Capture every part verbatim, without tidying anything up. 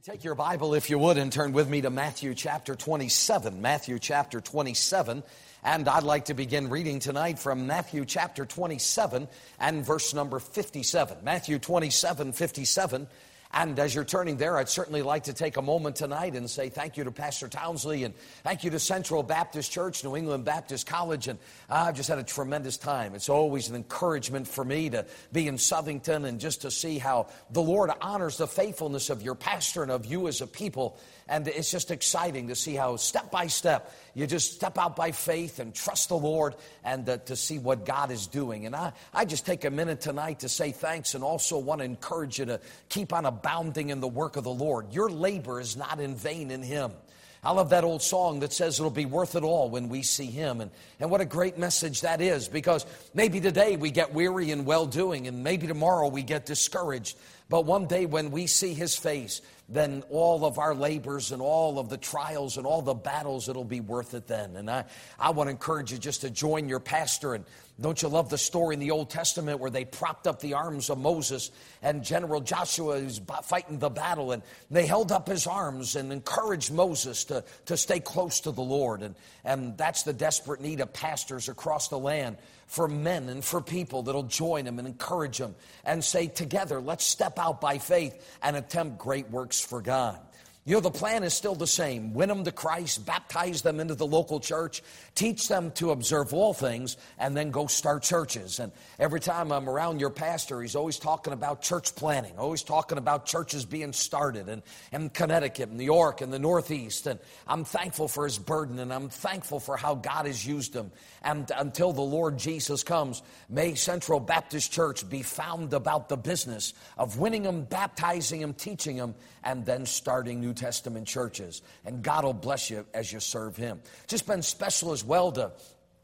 Take your Bible, if you would, and turn with me to Matthew chapter twenty-seven. Matthew chapter twenty-seven. And I'd like to begin reading tonight from Matthew chapter twenty-seven and verse number fifty-seven. Matthew twenty-seven, fifty-seven. And as you're turning there, I'd certainly like to take a moment tonight and say thank you to Pastor Townsley and thank you to Central Baptist Church, New England Baptist College. And I've just had a tremendous time. It's always an encouragement for me to be in Southington and just to see how the Lord honors the faithfulness of your pastor and of you as a people. And it's just exciting to see how step by step you just step out by faith and trust the Lord and uh, to see what God is doing. And I, I just take a minute tonight to say thanks and also want to encourage you to keep on abounding in the work of the Lord. Your labor is not in vain in Him. I love that old song that says it'll be worth it all when we see Him. And, and what a great message that is, because maybe today we get weary in well-doing and maybe tomorrow we get discouraged. But one day when we see His face, then all of our labors and all of the trials and all the battles, it'll be worth it then. And I, I want to encourage you just to join your pastor. And don't you love the story in the Old Testament where they propped up the arms of Moses and General Joshua is fighting the battle, and they held up his arms and encouraged Moses to, to stay close to the Lord. And, and that's the desperate need of pastors across the land, for men and for people that'll join them and encourage them and say, together, let's step out by faith and attempt great works for God. You know, the plan is still the same. Win them to Christ, baptize them into the local church, teach them to observe all things, and then go start churches. And every time I'm around your pastor, he's always talking about church planning, always talking about churches being started in, in Connecticut, New York, and the Northeast. And I'm thankful for his burden, and I'm thankful for how God has used him. And until the Lord Jesus comes, may Central Baptist Church be found about the business of winning them, baptizing them, teaching them, and then starting New Testament churches. And God will bless you as you serve Him. Just been special as well to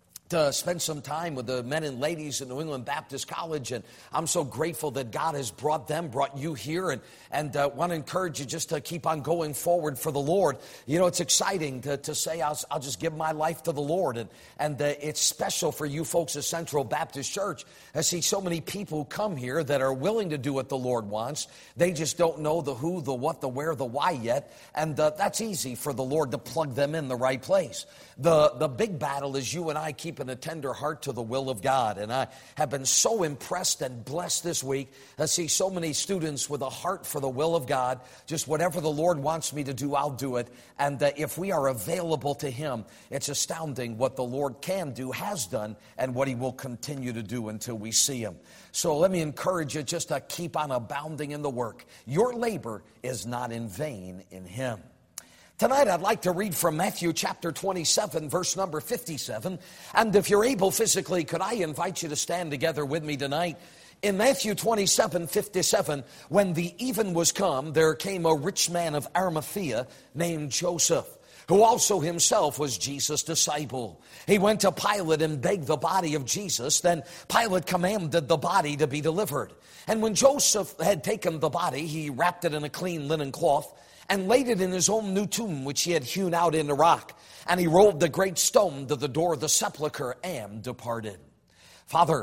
to spend some time with the men and ladies at New England Baptist College, and I'm so grateful that God has brought them, brought you here, and, and uh, want to encourage you just to keep on going forward for the Lord. You know, it's exciting to, to say I'll, I'll just give my life to the Lord, and, and uh, it's special for you folks at Central Baptist Church. I see so many people come here that are willing to do what the Lord wants. They just don't know the who, the what, the where, the why yet, and uh, that's easy for the Lord to plug them in the right place. The, the big battle is you and I keep a tender heart to the will of God. And I have been so impressed and blessed this week to see so many students with a heart for the will of God. Just whatever the Lord wants me to do, I'll do it. And uh, if we are available to Him, it's astounding what the Lord can do, has done, and what He will continue to do until we see Him. So let me encourage you just to keep on abounding in the work. Your labor is not in vain in Him. Tonight I'd like to read from Matthew chapter twenty-seven, verse number fifty-seven. And if you're able physically, could I invite you to stand together with me tonight? In Matthew twenty-seven, fifty-seven, when the even was come, there came a rich man of Arimathea named Joseph, who also himself was Jesus' disciple. He went to Pilate and begged the body of Jesus. Then Pilate commanded the body to be delivered. And when Joseph had taken the body, he wrapped it in a clean linen cloth and laid it in his own new tomb, which he had hewn out in the rock. And he rolled the great stone to the door of the sepulchre and departed. Father,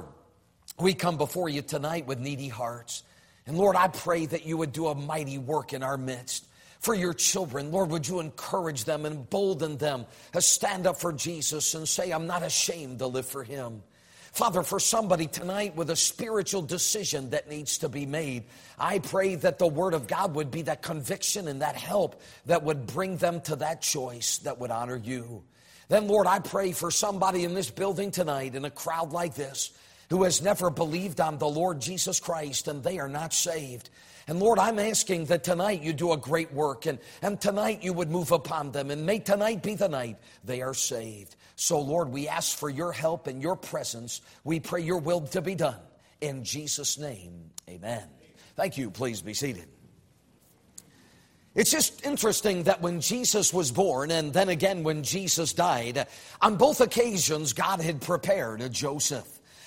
we come before you tonight with needy hearts. And Lord, I pray that you would do a mighty work in our midst. For your children, Lord, would you encourage them and embolden them to stand up for Jesus and say, I'm not ashamed to live for Him. Father, for somebody tonight with a spiritual decision that needs to be made, I pray that the Word of God would be that conviction and that help that would bring them to that choice that would honor you. Then, Lord, I pray for somebody in this building tonight, in a crowd like this, who has never believed on the Lord Jesus Christ, and they are not saved. And Lord, I'm asking that tonight you do a great work, and, and tonight you would move upon them, and may tonight be the night they are saved. So Lord, we ask for your help and your presence. We pray your will to be done. In Jesus' name, amen. Thank you. Please be seated. It's just interesting that when Jesus was born, and then again when Jesus died, on both occasions God had prepared a Joseph.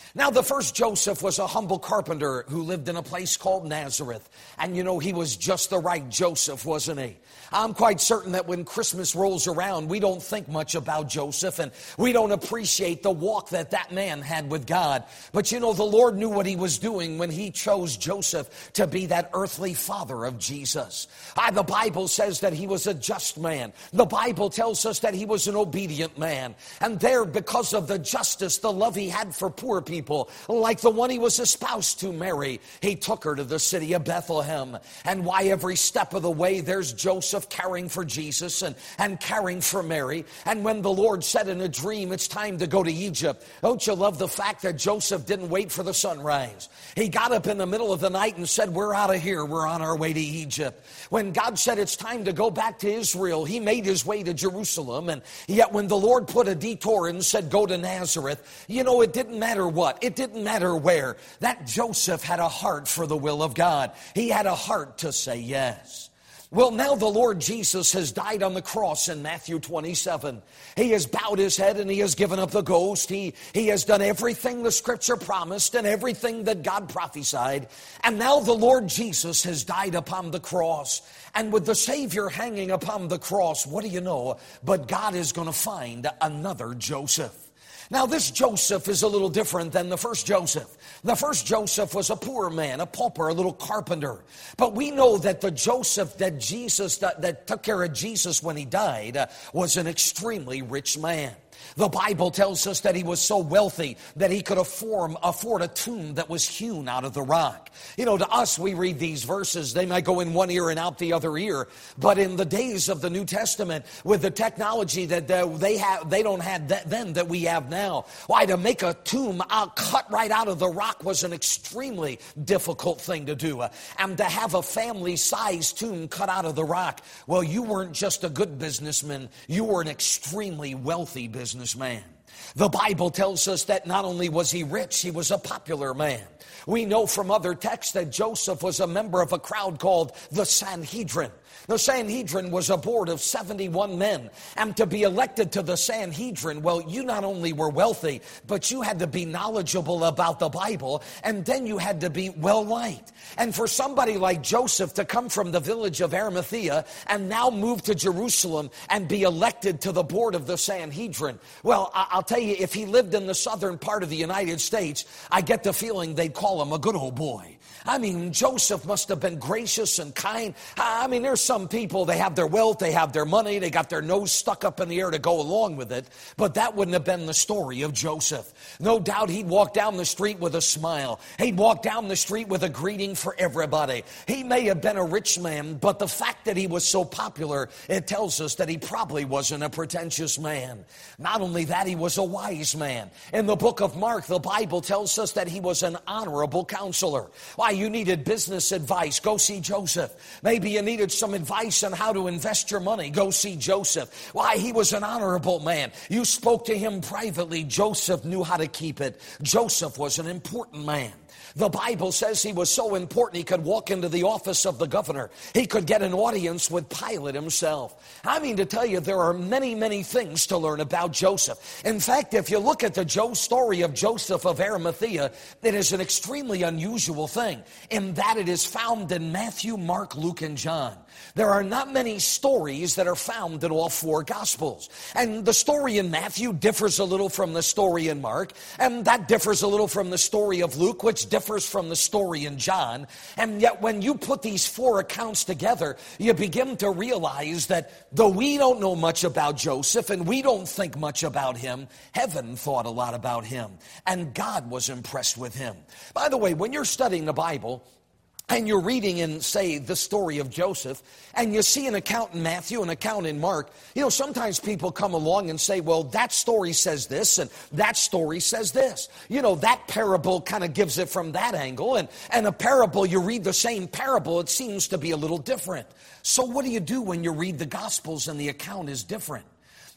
Now, the first Joseph was a humble carpenter who lived in a place called Nazareth. And you know, he was just the right Joseph, wasn't he? I'm quite certain that when Christmas rolls around, we don't think much about Joseph, and we don't appreciate the walk that that man had with God. But you know, the Lord knew what he was doing when he chose Joseph to be that earthly father of Jesus. Ah, the Bible says that he was a just man. The Bible tells us that he was an obedient man. And there, because of the justice, the love he had for poor people, like the one he was espoused to Mary, he took her to the city of Bethlehem. And why, every step of the way, there's Joseph caring for Jesus and, and caring for Mary. And when the Lord said in a dream, it's time to go to Egypt, don't you love the fact that Joseph didn't wait for the sunrise? He got up in the middle of the night and said, we're out of here. We're on our way to Egypt. When God said it's time to go back to Israel, he made his way to Jerusalem. And yet when the Lord put a detour and said, go to Nazareth, you know, it didn't matter what. It didn't matter where. That Joseph had a heart for the will of God. He had a heart to say yes. Well, now the Lord Jesus has died on the cross in Matthew twenty-seven. He has bowed his head and he has given up the ghost. He, he has done everything the Scripture promised and everything that God prophesied. And now the Lord Jesus has died upon the cross. And with the Savior hanging upon the cross, what do you know? But God is going to find another Joseph. Now, this Joseph is a little different than the first Joseph. The first Joseph was a poor man, a pauper, a little carpenter. But we know that the Joseph that Jesus, that, that took care of Jesus when he died, uh, was an extremely rich man. The Bible tells us that he was so wealthy that he could afford, afford a tomb that was hewn out of the rock. You know, to us, we read these verses, they might go in one ear and out the other ear. But in the days of the New Testament, with the technology that they have, they don't have that then that we have now, why, to make a tomb out, cut right out of the rock was an extremely difficult thing to do. And to have a family-sized tomb cut out of the rock, well, you weren't just a good businessman, you were an extremely wealthy businessman. Man. The Bible tells us that not only was he rich, he was a popular man. We know from other texts that Joseph was a member of a crowd called the Sanhedrin. The Sanhedrin was a board of seventy-one men. And to be elected to the Sanhedrin, well, you not only were wealthy, but you had to be knowledgeable about the Bible, and then you had to be well-liked. And for somebody like Joseph to come from the village of Arimathea and now move to Jerusalem and be elected to the board of the Sanhedrin, well, I'll tell you, if he lived in the southern part of the United States, I get the feeling they'd call him a good old boy. I mean, Joseph must have been gracious and kind. I mean, there's some people, they have their wealth, they have their money, they got their nose stuck up in the air to go along with it. But that wouldn't have been the story of Joseph. No doubt he'd walk down the street with a smile. He'd walk down the street with a greeting for everybody. He may have been a rich man, but the fact that he was so popular, it tells us that he probably wasn't a pretentious man. Not only that, he was a wise man. In the book of Mark, the Bible tells us that he was an honorable counselor. Why, you needed business advice, go see Joseph. Maybe you needed some advice on how to invest your money, go see Joseph. Why, he was an honorable man. You spoke to him privately. Joseph knew how to keep it. Joseph was an important man. The Bible says he was so important he could walk into the office of the governor. He could get an audience with Pilate himself. I mean to tell you, there are many, many things to learn about Joseph. In fact, if you look at the Joe story of Joseph of Arimathea, it is an extremely unusual thing in that it is found in Matthew, Mark, Luke, and John. There are not many stories that are found in all four Gospels. And the story in Matthew differs a little from the story in Mark, and that differs a little from the story of Luke, which differs from the story in John. And yet when you put these four accounts together, you begin to realize that though we don't know much about Joseph and we don't think much about him, heaven thought a lot about him, and God was impressed with him. By the way, when you're studying the Bible, and you're reading in, say, the story of Joseph, and you see an account in Matthew, an account in Mark, you know, sometimes people come along and say, well, that story says this, and that story says this. You know, that parable kind of gives it from that angle, and, and a parable, you read the same parable, it seems to be a little different. So what do you do when you read the Gospels and the account is different?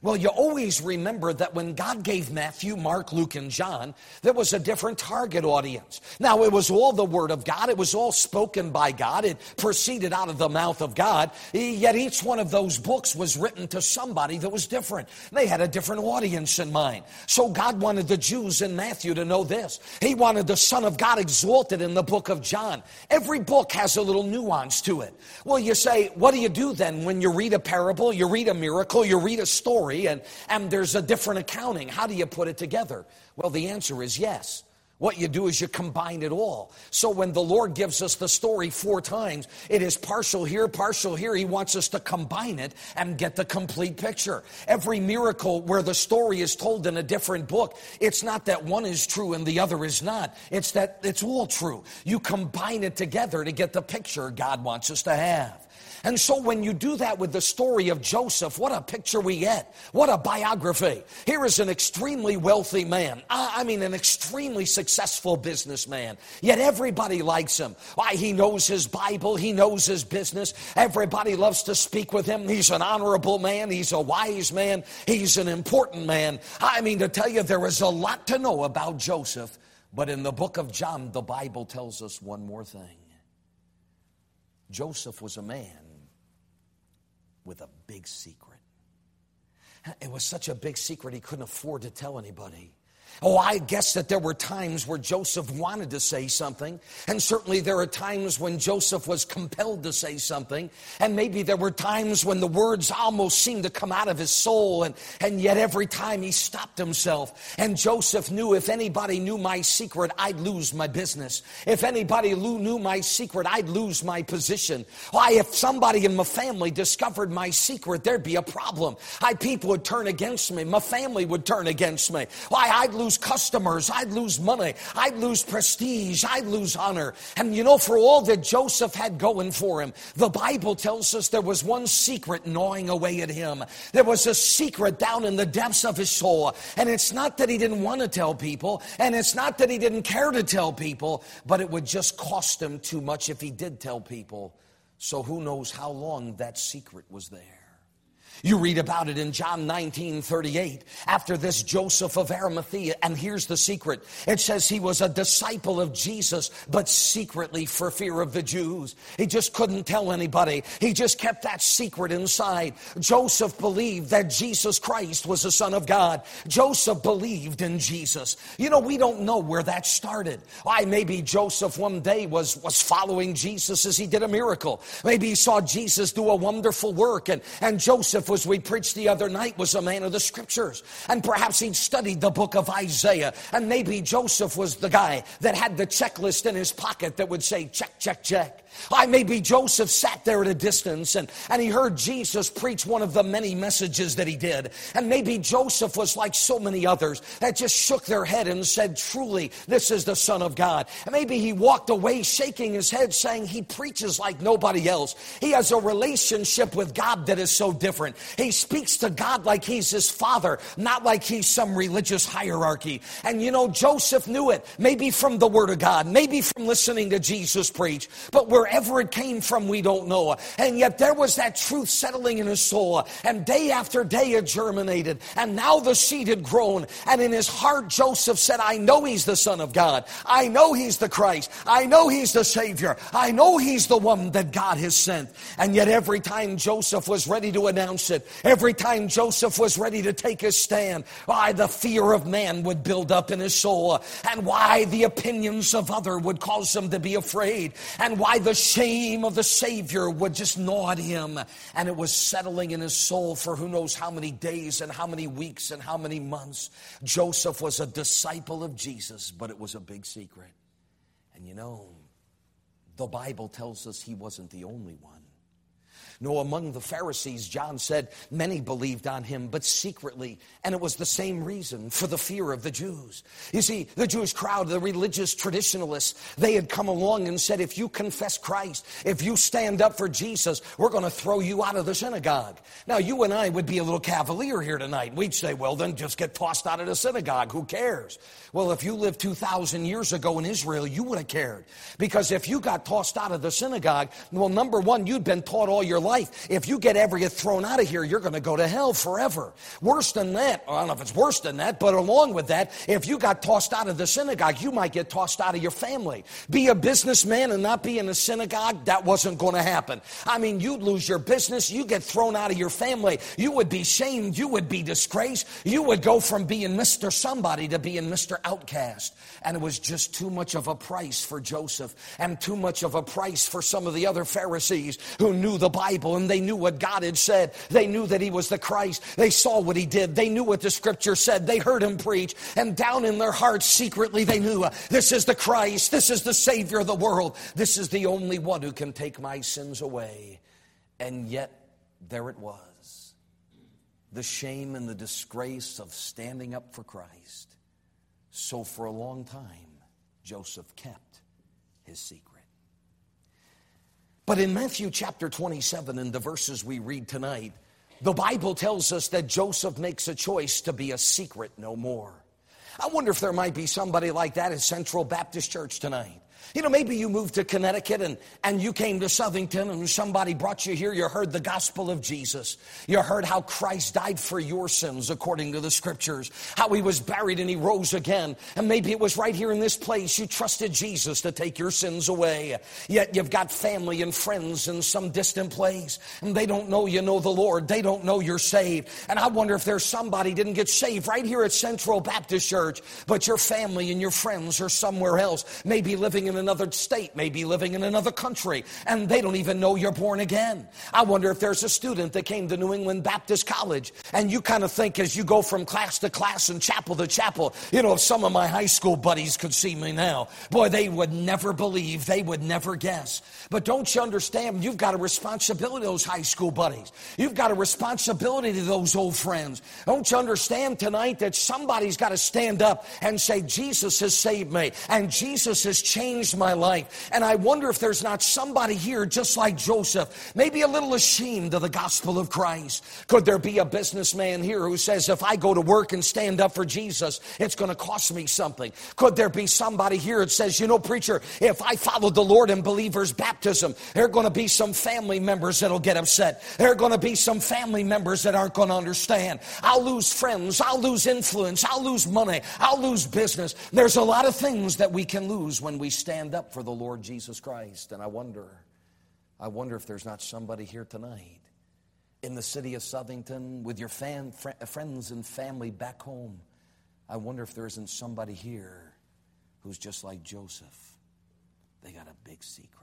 Well, you always remember that when God gave Matthew, Mark, Luke, and John, there was a different target audience. Now, it was all the Word of God. It was all spoken by God. It proceeded out of the mouth of God. Yet each one of those books was written to somebody that was different. They had a different audience in mind. So God wanted the Jews in Matthew to know this. He wanted the Son of God exalted in the book of John. Every book has a little nuance to it. Well, you say, what do you do then when you read a parable, you read a miracle, you read a story, And, and there's a different accounting? How do you put it together? Well, the answer is yes. What you do is you combine it all. So when the Lord gives us the story four times, it is partial here, partial here. He wants us to combine it and get the complete picture. Every miracle where the story is told in a different book, it's not that one is true and the other is not. It's that it's all true. You combine it together to get the picture God wants us to have. And so when you do that with the story of Joseph, what a picture we get. What a biography. Here is an extremely wealthy man. I mean, an extremely successful businessman. Yet everybody likes him. Why? He knows his Bible. He knows his business. Everybody loves to speak with him. He's an honorable man. He's a wise man. He's an important man. I mean, to tell you, there is a lot to know about Joseph. But in the book of John, the Bible tells us one more thing. Joseph was a man with a big secret. It was such a big secret he couldn't afford to tell anybody. Oh, I guess that there were times where Joseph wanted to say something, and certainly there are times when Joseph was compelled to say something, and maybe there were times when the words almost seemed to come out of his soul, and, and yet every time he stopped himself. And Joseph knew if anybody knew my secret, I'd lose my business. If anybody knew my secret, I'd lose my position. Why, if somebody in my family discovered my secret, there'd be a problem. I, people would turn against me. My family would turn against me. Why, I'd lose customers, I'd lose money, I'd lose prestige, I'd lose honor. And you know, for all that Joseph had going for him, the Bible tells us there was one secret gnawing away at him. There was a secret down in the depths of his soul. And it's not that he didn't want to tell people, and it's not that he didn't care to tell people, but it would just cost him too much if he did tell people. So who knows how long that secret was there. You read about it in John nineteen thirty-eight. After this, Joseph of Arimathea, and here's the secret. It says he was a disciple of Jesus, but secretly for fear of the Jews. He just couldn't tell anybody. He just kept that secret inside. Joseph believed that Jesus Christ was the Son of God. Joseph believed in Jesus. You know, we don't know where that started. Why, maybe Joseph one day was, was following Jesus as he did a miracle. Maybe he saw Jesus do a wonderful work, and, and Joseph, as we preached the other night, was a man of the Scriptures. And perhaps he'd studied the book of Isaiah. And maybe Joseph was the guy that had the checklist in his pocket that would say, check, check, check. I maybe Joseph sat there at a distance and, and he heard Jesus preach one of the many messages that he did. And maybe Joseph was like so many others that just shook their head and said, truly, this is the Son of God. And maybe he walked away shaking his head saying, he preaches like nobody else. He has a relationship with God that is so different. He speaks to God like he's his father, not like he's some religious hierarchy. And you know, Joseph knew it, maybe from the Word of God, maybe from listening to Jesus preach, but wherever it came from, we don't know. And yet there was that truth settling in his soul, and day after day it germinated, and now the seed had grown, and in his heart Joseph said, I know he's the Son of God. I know he's the Christ. I know he's the Savior. I know he's the one that God has sent. And yet every time Joseph was ready to announce it, every time Joseph was ready to take his stand, why the fear of man would build up in his soul, and why the opinions of other would cause him to be afraid, and why the shame of the Savior would just gnaw at him. And it was settling in his soul for who knows how many days and how many weeks and how many months. Joseph was a disciple of Jesus, but it was a big secret. And you know, the Bible tells us he wasn't the only one. No, among the Pharisees, John said, many believed on him, but secretly. And it was the same reason, for the fear of the Jews. You see, the Jewish crowd, the religious traditionalists, they had come along and said, if you confess Christ, if you stand up for Jesus, we're going to throw you out of the synagogue. Now, you and I would be a little cavalier here tonight. We'd say, well, then just get tossed out of the synagogue. Who cares? Well, if you lived two thousand years ago in Israel, you would have cared. Because if you got tossed out of the synagogue, well, number one, you'd been taught all your life life. If you get ever get thrown out of here, you're going to go to hell forever. Worse than that, I don't know if it's worse than that, but along with that, if you got tossed out of the synagogue, you might get tossed out of your family. Be a businessman and not be in a synagogue, that wasn't going to happen. I mean, you'd lose your business, you get thrown out of your family, you would be shamed, you would be disgraced, you would go from being Mister Somebody to being Mister Outcast. And it was just too much of a price for Joseph and too much of a price for some of the other Pharisees who knew the Bible and they knew what God had said. They knew that he was the Christ. They saw what he did. They knew what the scripture said. They heard him preach. And down in their hearts secretly they knew, uh, this is the Christ. This is the Savior of the world. This is the only one who can take my sins away. And yet there it was. The shame and the disgrace of standing up for Christ. So for a long time, Joseph kept his secret. But in Matthew chapter twenty-seven, in the verses we read tonight, the Bible tells us that Joseph makes a choice to be a secret no more. I wonder if there might be somebody like that at Central Baptist Church tonight. You know, maybe you moved to Connecticut and, and you came to Southington and somebody brought you here. You heard the gospel of Jesus. You heard how Christ died for your sins according to the scriptures, how he was buried and he rose again. And maybe it was right here in this place you trusted Jesus to take your sins away. Yet you've got family and friends in some distant place and they don't know you know the Lord. They don't know you're saved. And I wonder if there's somebody didn't get saved right here at Central Baptist Church, but your family and your friends are somewhere else, maybe living in another state, maybe living in another country, and they don't even know you're born again. I wonder if there's a student that came to New England Baptist College, and you kind of think as you go from class to class and chapel to chapel, you know, if some of my high school buddies could see me now, boy, they would never believe, they would never guess. But don't you understand, you've got a responsibility to those high school buddies. You've got a responsibility to those old friends. Don't you understand tonight that somebody's got to stand up and say, Jesus has saved me, and Jesus has changed my life. And I wonder if there's not somebody here just like Joseph, maybe a little ashamed of the gospel of Christ. Could there be a businessman here who says, if I go to work and stand up for Jesus, it's going to cost me something? Could there be somebody here that says, you know, preacher, if I follow the Lord in believers' baptism, there are going to be some family members that'll get upset. There are going to be some family members that aren't going to understand. I'll lose friends. I'll lose influence. I'll lose money. I'll lose business. There's a lot of things that we can lose when we stand up for the Lord Jesus Christ. And I wonder, I wonder if there's not somebody here tonight in the city of Southington with your fan, fr- friends and family back home. I wonder if there isn't somebody here who's just like Joseph. They got a big secret.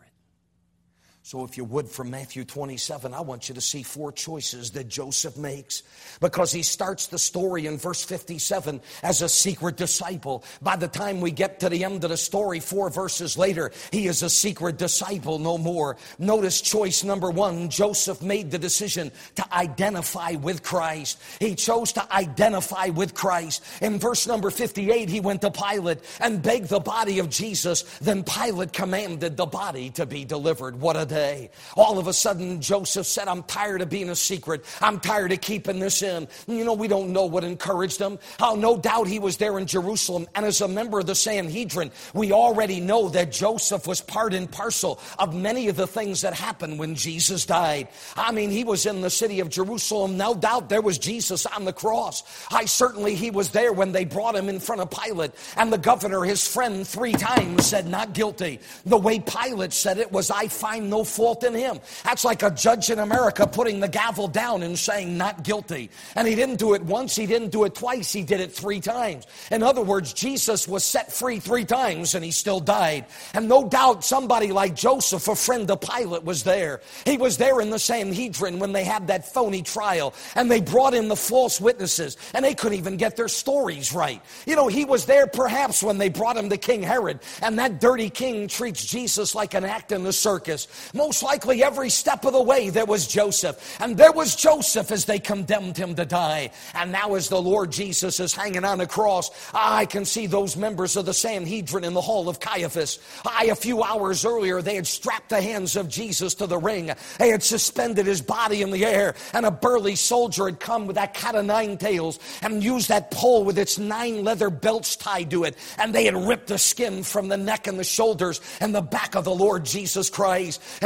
So if you would, from Matthew twenty-seven, I want you to see four choices that Joseph makes, because he starts the story in verse fifty-seven as a secret disciple. By the time we get to the end of the story, four verses later, he is a secret disciple no more. Notice choice number one. Joseph made the decision to identify with Christ. He chose to identify with Christ. In verse number fifty-eight, he went to Pilate and begged the body of Jesus. Then Pilate commanded the body to be delivered. What a day. All of a sudden, Joseph said, I'm tired of being a secret. I'm tired of keeping this in. You know, we don't know what encouraged him. How no doubt he was there in Jerusalem. And as a member of the Sanhedrin, we already know that Joseph was part and parcel of many of the things that happened when Jesus died. I mean, he was in the city of Jerusalem. No doubt there was Jesus on the cross. I certainly he was there when they brought him in front of Pilate. And the governor, his friend, three times said, not guilty. The way Pilate said it was, I find no fault in him. That's like a judge in America putting the gavel down and saying not guilty. And he didn't do it once, he didn't do it twice, he did it three times. In other words, Jesus was set free three times and he still died. And no doubt somebody like Joseph, a friend of Pilate, was there. He was there in the Sanhedrin when they had that phony trial and they brought in the false witnesses and they couldn't even get their stories right. You know, he was there perhaps when they brought him to King Herod, and that dirty king treats Jesus like an act in the circus. Most likely every step of the way there was Joseph. And there was Joseph as they condemned him to die. And now as the Lord Jesus is hanging on the cross, I can see those members of the Sanhedrin in the hall of Caiaphas. I, a few hours earlier, they had strapped the hands of Jesus to the ring. They had suspended his body in the air. And a burly soldier had come with that cat of nine tails and used that pole with its nine leather belts tied to it. And they had ripped the skin from the neck and the shoulders and the back of the Lord Jesus Christ. And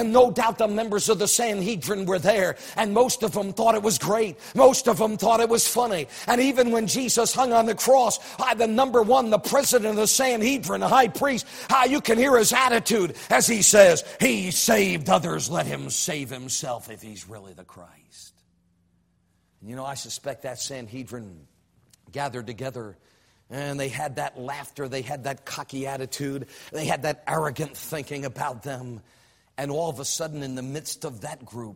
And no doubt the members of the Sanhedrin were there, and most of them thought it was great. Most of them thought it was funny. And even when Jesus hung on the cross, uh, the number one, the president of the Sanhedrin, the high priest, uh, you can hear his attitude as he says, he saved others, let him save himself if he's really the Christ. And you know, I suspect that Sanhedrin gathered together, and they had that laughter, they had that cocky attitude, they had that arrogant thinking about them. And all of a sudden, in the midst of that group,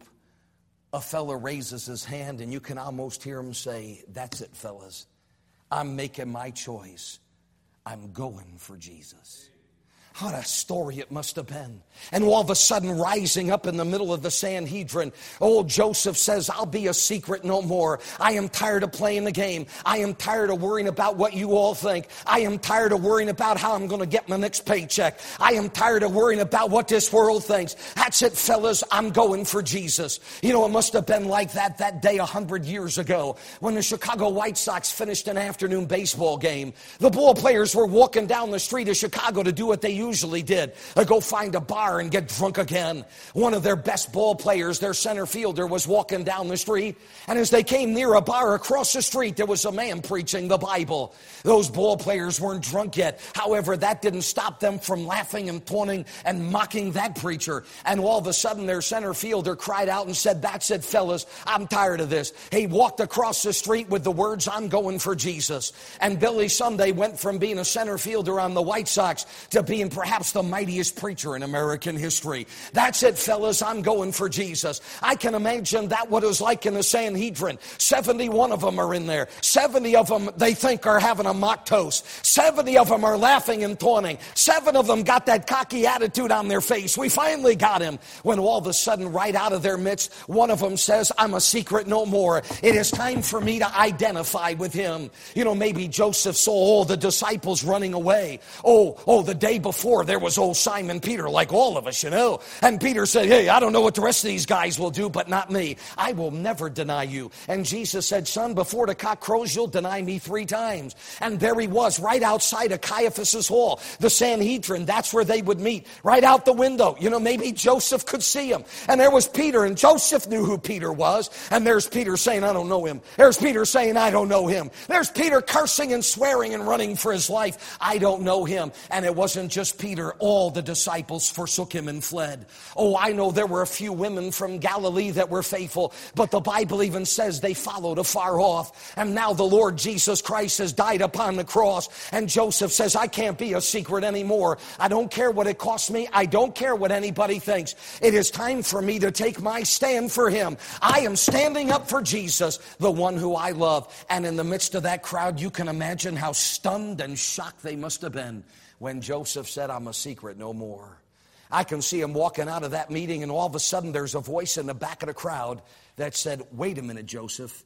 a fella raises his hand, and you can almost hear him say, that's it, fellas. I'm making my choice. I'm going for Jesus. What a story it must have been. And all of a sudden, rising up in the middle of the Sanhedrin, old Joseph says, I'll be a secret no more. I am tired of playing the game. I am tired of worrying about what you all think. I am tired of worrying about how I'm going to get my next paycheck. I am tired of worrying about what this world thinks. That's it, fellas. I'm going for Jesus. You know, it must have been like that that day a hundred years ago when the Chicago White Sox finished an afternoon baseball game. The ball players were walking down the street of Chicago to do what they usually usually did. They go find a bar and get drunk again. One of their best ball players, their center fielder, was walking down the street. And as they came near a bar across the street, there was a man preaching the Bible. Those ball players weren't drunk yet. However, that didn't stop them from laughing and taunting and mocking that preacher. And all of a sudden, their center fielder cried out and said, that's it, fellas. I'm tired of this. He walked across the street with the words, I'm going for Jesus. And Billy Sunday went from being a center fielder on the White Sox to being perhaps the mightiest preacher in American history. That's it, fellas. I'm going for Jesus. I can imagine that what it was like in the Sanhedrin. seventy-one of them are in there. seventy of them they think are having a mock toast. seventy of them are laughing and taunting. Seven of them got that cocky attitude on their face. We finally got him. When all of a sudden, right out of their midst, one of them says, I'm a secret no more. It is time for me to identify with him. You know, maybe Joseph saw all the disciples running away. Oh, oh, the day before there was old Simon Peter, like all of us, you know. And Peter said, hey, I don't know what the rest of these guys will do, but not me. I will never deny you. And Jesus said, son, before the cock crows, you'll deny me three times. And there he was, right outside of Caiaphas's hall, the Sanhedrin. That's where they would meet, right out the window. You know, maybe Joseph could see him. And there was Peter, and Joseph knew who Peter was. And there's Peter saying, I don't know him. There's Peter saying, I don't know him. There's Peter cursing and swearing and running for his life. I don't know him. And it wasn't just Peter. All the disciples forsook him and fled. Oh, I know there were a few women from Galilee that were faithful, but the Bible even says they followed afar off. And now the Lord Jesus Christ has died upon the cross. And Joseph says, I can't be a secret anymore. I don't care what it costs me. I don't care what anybody thinks. It is time for me to take my stand for him. I am standing up for Jesus, the one who I love. And in the midst of that crowd, you can imagine how stunned and shocked they must have been when Joseph said, I'm a secret no more. I can see him walking out of that meeting, and all of a sudden there's a voice in the back of the crowd that said, wait a minute, Joseph.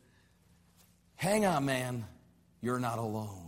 Hang on, man. You're not alone.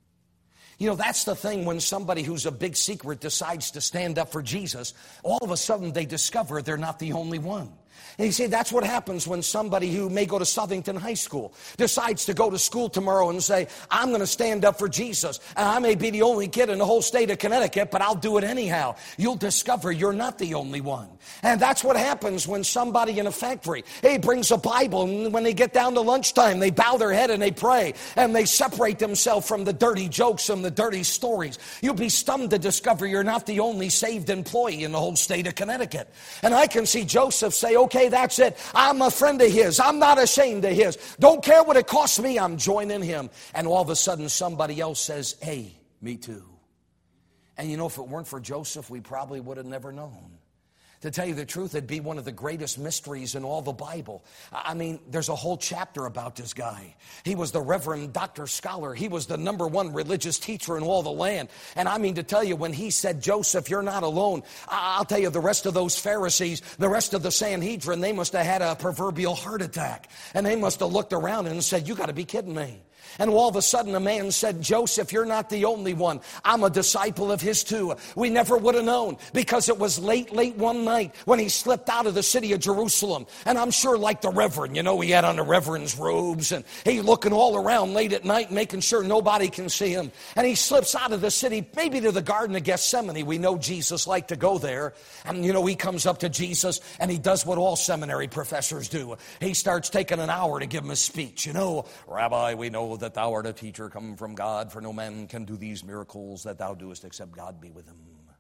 You know, that's the thing when somebody who's a big secret decides to stand up for Jesus, all of a sudden they discover they're not the only one. And you see, that's what happens when somebody who may go to Southington High School decides to go to school tomorrow and say, I'm going to stand up for Jesus. And I may be the only kid in the whole state of Connecticut, but I'll do it anyhow. You'll discover you're not the only one. And that's what happens when somebody in a factory, he brings a Bible, and when they get down to lunchtime, they bow their head and they pray, and they separate themselves from the dirty jokes and the dirty stories. You'll be stunned to discover you're not the only saved employee in the whole state of Connecticut. And I can see Joseph say, okay, that's it. I'm a friend of his. I'm not ashamed of his. Don't care what it costs me. I'm joining him. And all of a sudden somebody else says, hey, me too. And you know, if it weren't for Joseph, we probably would have never known. To tell you the truth, it'd be one of the greatest mysteries in all the Bible. I mean, there's a whole chapter about this guy. He was the Reverend Doctor Scholar. He was the number one religious teacher in all the land. And I mean to tell you, when he said, Joseph, you're not alone, I'll tell you, the rest of those Pharisees, the rest of the Sanhedrin, they must have had a proverbial heart attack. And they must have looked around and said, you got to be kidding me. And all of a sudden a man said, Joseph, you're not the only one. I'm a disciple of his too. We never would have known, because it was late, late one night when he slipped out of the city of Jerusalem. And I'm sure like the reverend, you know, he had on the reverend's robes, and he looking all around late at night, making sure nobody can see him. And he slips out of the city, maybe to the Garden of Gethsemane. We know Jesus liked to go there. And, you know, he comes up to Jesus and he does what all seminary professors do. He starts taking an hour to give him a speech. You know, Rabbi, we know that thou art a teacher come from God, for no man can do these miracles that thou doest except God be with him.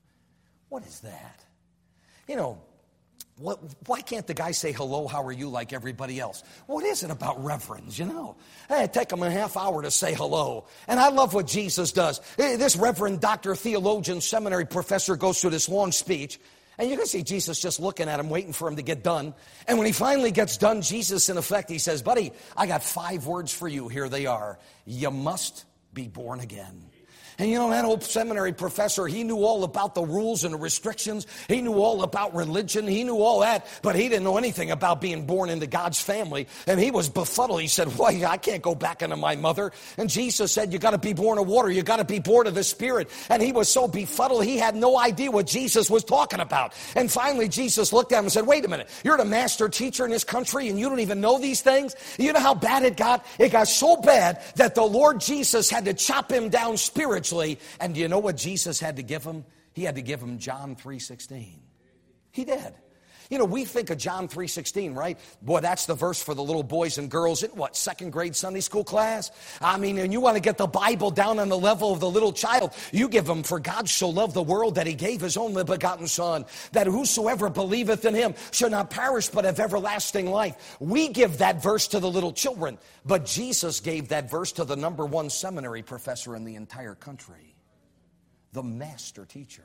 What is that? You know, what, why can't the guy say hello, how are you, like everybody else? What is it about reverends, you know? Hey, it take him a half hour to say hello. And I love what Jesus does. This reverend doctor, theologian, seminary professor goes through this long speech. And you can see Jesus just looking at him, waiting for him to get done. And when he finally gets done, Jesus, in effect, he says, buddy, I got five words for you. Here they are. You must be born again. And you know, that old seminary professor, he knew all about the rules and the restrictions. He knew all about religion. He knew all that, but he didn't know anything about being born into God's family. And he was befuddled. He said, why, I can't go back into my mother. And Jesus said, you got to be born of water. You got to be born of the Spirit. And he was so befuddled, he had no idea what Jesus was talking about. And finally, Jesus looked at him and said, wait a minute, you're the master teacher in this country and you don't even know these things? You know how bad it got? It got so bad that the Lord Jesus had to chop him down spiritually. And do you know what Jesus had to give him? He had to give him John three sixteen. He did. You know, we think of John three sixteen, right? Boy, that's the verse for the little boys and girls in what, second grade Sunday school class? I mean, and you want to get the Bible down on the level of the little child, you give them, for God so loved the world that he gave his only begotten Son, that whosoever believeth in him shall not perish but have everlasting life. We give that verse to the little children, but Jesus gave that verse to the number one seminary professor in the entire country, the master teacher.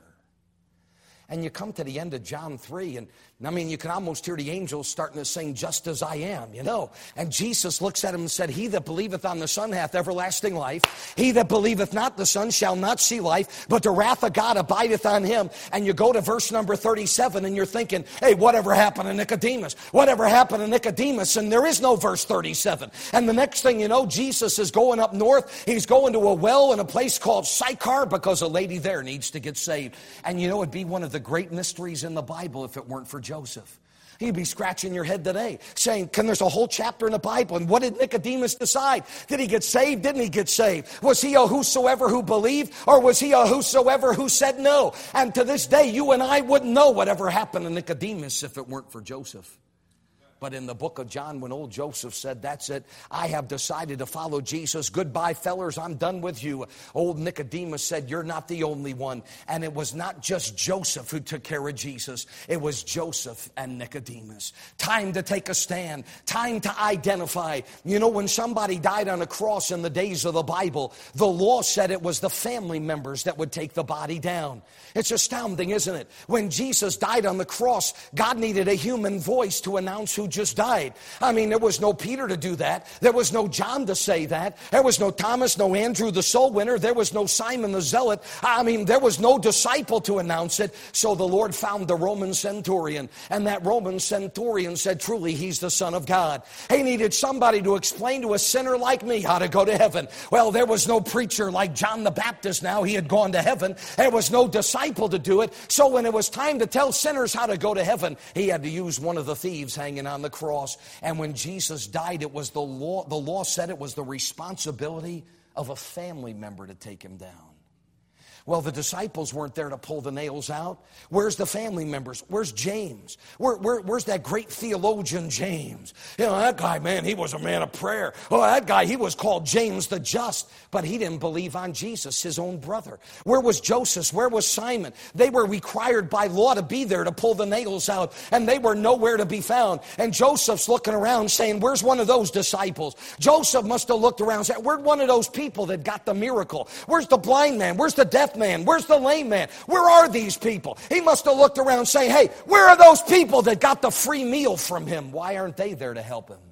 And you come to the end of John three, and I mean, you can almost hear the angels starting to sing, just as I am, you know. And Jesus looks at him and said, he that believeth on the Son hath everlasting life. He that believeth not the Son shall not see life, but the wrath of God abideth on him. And you go to verse number thirty-seven, and you're thinking, hey, whatever happened to Nicodemus? Whatever happened to Nicodemus? And there is no verse thirty-seven. And the next thing you know, Jesus is going up north. He's going to a well in a place called Sychar because a lady there needs to get saved. And you know, it'd be one of the great mysteries in the Bible if it weren't for Joseph. You'd be scratching your head today saying, can there's a whole chapter in the Bible, and what did Nicodemus decide? Did he get saved? Didn't he get saved? Was he a whosoever who believed, or was he a whosoever who said no? And to this day, you and I wouldn't know whatever happened to Nicodemus if it weren't for Joseph. But in the book of John, when old Joseph said, that's it, I have decided to follow Jesus. Goodbye, fellers, I'm done with you. Old Nicodemus said, you're not the only one. And it was not just Joseph who took care of Jesus. It was Joseph and Nicodemus. Time to take a stand. Time to identify. You know, when somebody died on a cross in the days of the Bible, the law said it was the family members that would take the body down. It's astounding, isn't it? When Jesus died on the cross, God needed a human voice to announce who just died. I mean, there was no Peter to do that. There was no John to say that. There was no Thomas, no Andrew the soul winner. There was no Simon the zealot. I mean, there was no disciple to announce it. So the Lord found the Roman centurion, and that Roman centurion said, truly, he's the Son of God. He needed somebody to explain to a sinner like me how to go to heaven. Well, there was no preacher like John the Baptist now. He had gone to heaven. There was no disciple to do it. So when it was time to tell sinners how to go to heaven, he had to use one of the thieves hanging on the cross. And when Jesus died, it was the law, the law said it was the responsibility of a family member to take him down. Well, the disciples weren't there to pull the nails out. Where's the family members? Where's James? Where, where, where's that great theologian James? You know, that guy, man, he was a man of prayer. Oh, that guy, he was called James the Just, but he didn't believe on Jesus, his own brother. Where was Joseph? Where was Simon? They were required by law to be there to pull the nails out, and they were nowhere to be found. And Joseph's looking around saying, where's one of those disciples? Joseph must have looked around and said, where's one of those people that got the miracle? Where's the blind man? Where's the deaf man? Where's the lame man? Where are these people? He must have looked around saying, hey, where are those people that got the free meal from him? Why aren't they there to help him?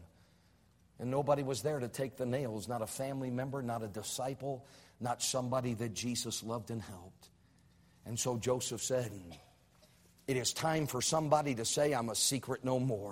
And nobody was there to take the nails. Not a family member, not a disciple, not somebody that Jesus loved and helped. And so Joseph said, it is time for somebody to say, I'm a secret no more.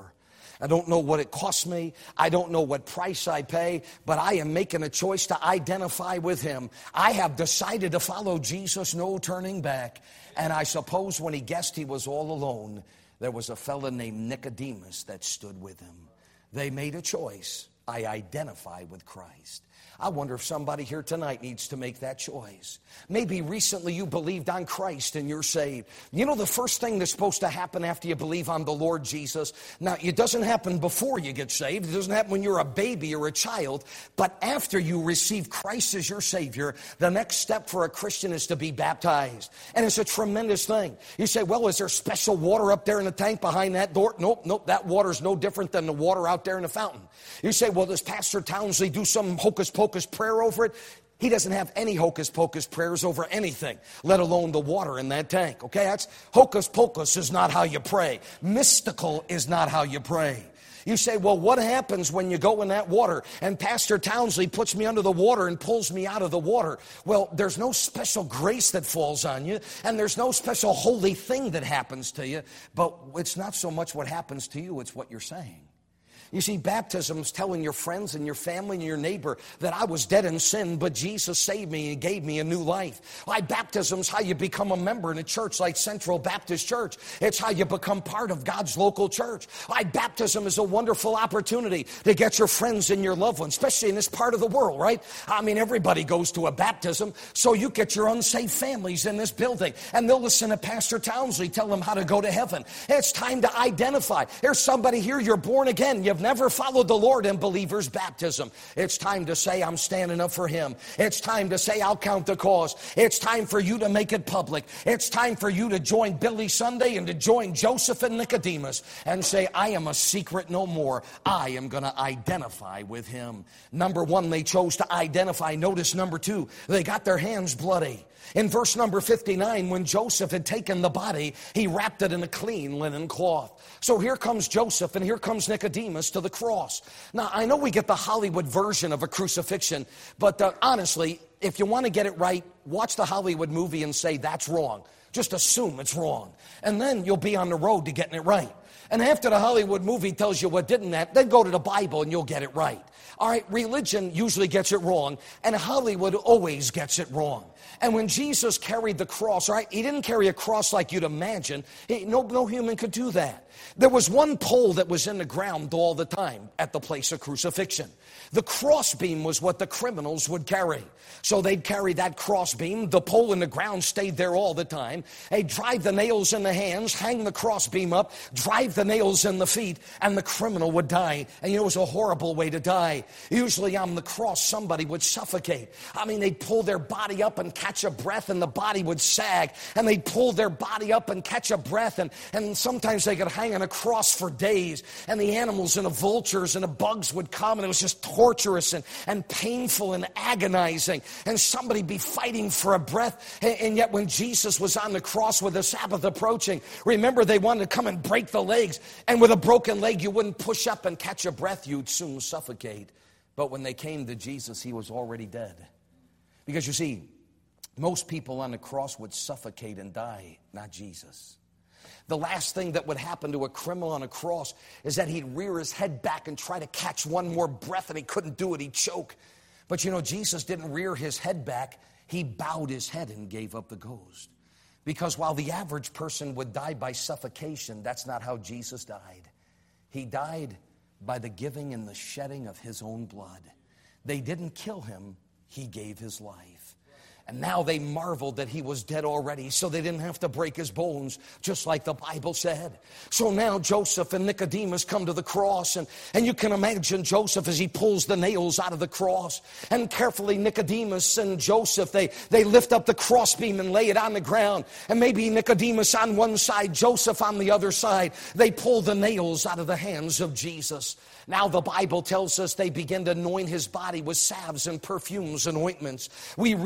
I don't know what it costs me. I don't know what price I pay, but I am making a choice to identify with him. I have decided to follow Jesus, no turning back. And I suppose when he guessed he was all alone, there was a fellow named Nicodemus that stood with him. They made a choice. I identify with Christ. I wonder if somebody here tonight needs to make that choice. Maybe recently you believed on Christ and you're saved. You know the first thing that's supposed to happen after you believe on the Lord Jesus? Now, it doesn't happen before you get saved. It doesn't happen when you're a baby or a child. But after you receive Christ as your Savior, the next step for a Christian is to be baptized. And it's a tremendous thing. You say, well, is there special water up there in the tank behind that door? Nope, nope, that water's no different than the water out there in the fountain. You say, well, does Pastor Townsley do some hocus pocus prayer over it? He doesn't have any hocus pocus prayers over anything, let alone the water in that tank. Okay, that's hocus pocus is not how you pray. Mystical is not how you pray. You say, well, what happens when you go in that water and Pastor Townsley puts me under the water and pulls me out of the water? Well, there's no special grace that falls on you, and there's no special holy thing that happens to you, but it's not so much what happens to you, it's what you're saying. You see, baptism is telling your friends and your family and your neighbor that I was dead in sin, but Jesus saved me and gave me a new life. Why, baptism is how you become a member in a church like Central Baptist Church. It's how you become part of God's local church. Why, baptism is a wonderful opportunity to get your friends and your loved ones, especially in this part of the world, right? I mean, everybody goes to a baptism, so you get your unsaved families in this building, and they'll listen to Pastor Townsley tell them how to go to heaven. It's time to identify. There's somebody here, you're born again. You've never followed the Lord in believer's baptism. It's time to say, I'm standing up for him. It's time to say, I'll count the cost. It's time for you to make it public. It's time for you to join Billy Sunday and to join Joseph and Nicodemus and say, I am a secret no more. I am going to identify with him. Number one, they chose to identify. Notice number two, they got their hands bloody. In verse number fifty-nine, when Joseph had taken the body, he wrapped it in a clean linen cloth. So here comes Joseph and here comes Nicodemus to the cross. Now, I know we get the Hollywood version of a crucifixion, but uh, honestly, if you want to get it right, watch the Hollywood movie and say, that's wrong. Just assume it's wrong. And then you'll be on the road to getting it right. And after the Hollywood movie tells you what didn't that, then go to the Bible and you'll get it right. All right, religion usually gets it wrong, and Hollywood always gets it wrong. And when Jesus carried the cross, all right, he didn't carry a cross like you'd imagine. He, no, no human could do that. There was one pole that was in the ground all the time at the place of crucifixion. The crossbeam was what the criminals would carry. So they'd carry that crossbeam. The pole in the ground stayed there all the time. They'd drive the nails in the hands, hang the crossbeam up, drive the nails in the feet, and the criminal would die. And you know, it was a horrible way to die. Usually on the cross, somebody would suffocate. I mean, they'd pull their body up and catch a breath, and the body would sag. And they'd pull their body up and catch a breath, and, and sometimes they could hang on a cross for days. And the animals and the vultures and the bugs would come, and it was just torturous and, and painful and agonizing. And somebody be fighting for a breath. And, and yet when Jesus was on the cross with the Sabbath approaching, remember, they wanted to come and break the legs. And with a broken leg, you wouldn't push up and catch a breath. You'd soon suffocate. But when they came to Jesus, he was already dead. Because you see, most people on the cross would suffocate and die, not Jesus. The last thing that would happen to a criminal on a cross is that he'd rear his head back and try to catch one more breath, and he couldn't do it. He'd choke. But you know, Jesus didn't rear his head back. He bowed his head and gave up the ghost. Because while the average person would die by suffocation, that's not how Jesus died. He died by the giving and the shedding of his own blood. They didn't kill him. He gave his life. And now they marveled that he was dead already, so they didn't have to break his bones, just like the Bible said. So now Joseph and Nicodemus come to the cross, and, and you can imagine Joseph as he pulls the nails out of the cross. And carefully Nicodemus and Joseph, they, they lift up the crossbeam and lay it on the ground. And maybe Nicodemus on one side, Joseph on the other side. They pull the nails out of the hands of Jesus. Now the Bible tells us they begin to anoint his body with salves and perfumes and ointments. We read that it was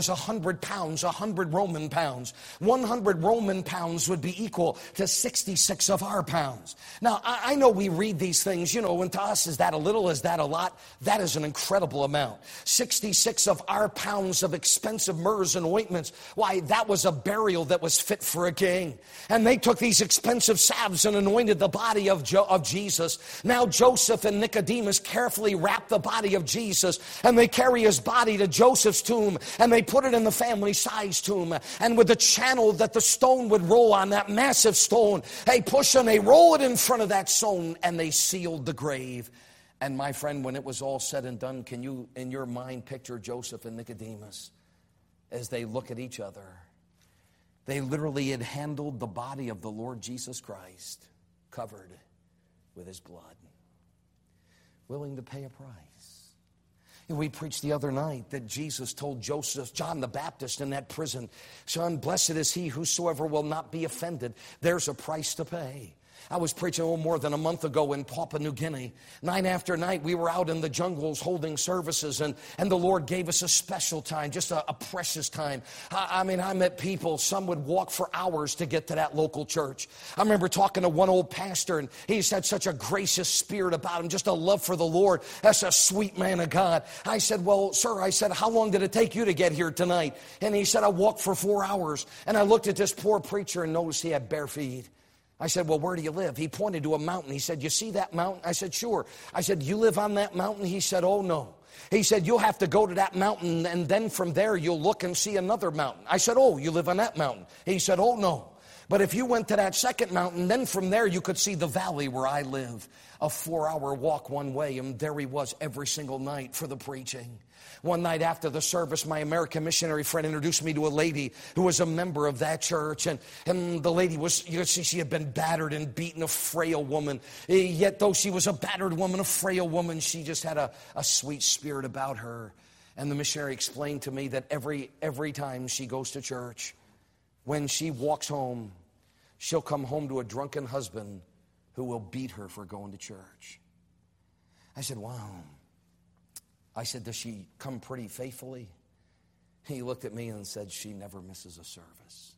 was one hundred pounds, one hundred Roman pounds. one hundred Roman pounds would be equal to sixty-six of our pounds. Now, I, I know we read these things, you know, and to us, is that a little, is that a lot? That is an incredible amount. sixty-six of our pounds of expensive myrrhs and ointments. Why, that was a burial that was fit for a king. And they took these expensive salves and anointed the body of, jo- of Jesus. Now Joseph and Nicodemus carefully wrap the body of Jesus, and they carry his body to Joseph's tomb, and they put it in the family size tomb. And with the channel that the stone would roll on, that massive stone, they push and they roll it in front of that stone, and they sealed the grave. And my friend, when it was all said and done, can you in your mind picture Joseph and Nicodemus as they look at each other? They literally had handled the body of the Lord Jesus Christ, covered with his blood, willing to pay a price. And we preached the other night that Jesus told Joseph, John the Baptist in that prison, son, blessed is he whosoever will not be offended. There's a price to pay. I was preaching oh, more than a month ago in Papua New Guinea. Night after night, we were out in the jungles holding services, and, and the Lord gave us a special time, just a, a precious time. I, I mean, I met people, some would walk for hours to get to that local church. I remember talking to one old pastor, and he just had such a gracious spirit about him, just a love for the Lord. That's a sweet man of God. I said, well, sir, I said, how long did it take you to get here tonight? And he said, I walked for four hours. And I looked at this poor preacher and noticed he had bare feet. I said, well, where do you live? He pointed to a mountain. He said, you see that mountain? I said, sure. I said, you live on that mountain? He said, oh, no. He said, you'll have to go to that mountain, and then from there you'll look and see another mountain. I said, oh, you live on that mountain? He said, oh, no. But if you went to that second mountain, then from there you could see the valley where I live. A four-hour walk one way, and there he was every single night for the preaching. One night after the service, my American missionary friend introduced me to a lady who was a member of that church. And, and the lady was, you see, she had been battered and beaten, a frail woman. Yet though she was a battered woman, a frail woman, she just had a, a sweet spirit about her. And the missionary explained to me that every, every time she goes to church, when she walks home, she'll come home to a drunken husband who will beat her for going to church. I said, wow. I said, does she come pretty faithfully? He looked at me and said, she never misses a service.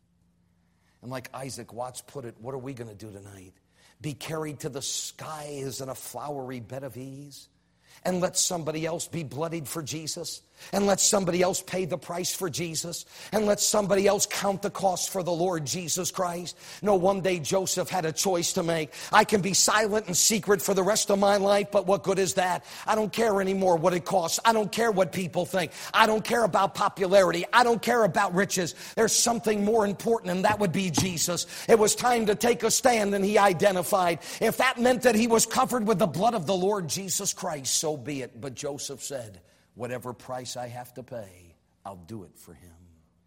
And like Isaac Watts put it, what are we going to do tonight? Be carried to the skies in a flowery bed of ease? And let somebody else be bloodied for Jesus? And let somebody else pay the price for Jesus? And let somebody else count the cost for the Lord Jesus Christ? No, one day Joseph had a choice to make. I can be silent and secret for the rest of my life, but what good is that? I don't care anymore what it costs. I don't care what people think. I don't care about popularity. I don't care about riches. There's something more important, and that would be Jesus. It was time to take a stand, and he identified. If that meant that he was covered with the blood of the Lord Jesus Christ, so be it. But Joseph said, whatever price I have to pay, I'll do it for him.